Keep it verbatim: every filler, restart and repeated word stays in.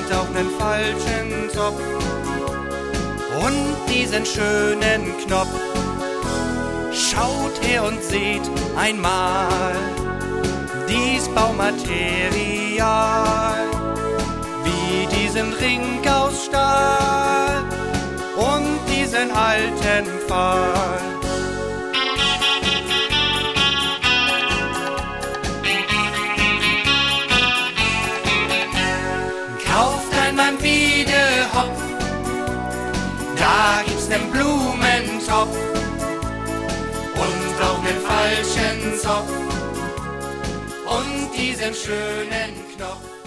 auch nen falschen Zopf und diesen schönen Knopf. Schaut her und seht einmal dies Baumaterial, wie diesen Ring aus Stahl und diesen alten Pfahl. Kauft einmal Wiedehopf, da gibt's nen Blumentopf und auch nen falschen Zopf und diesen schönen Knopf.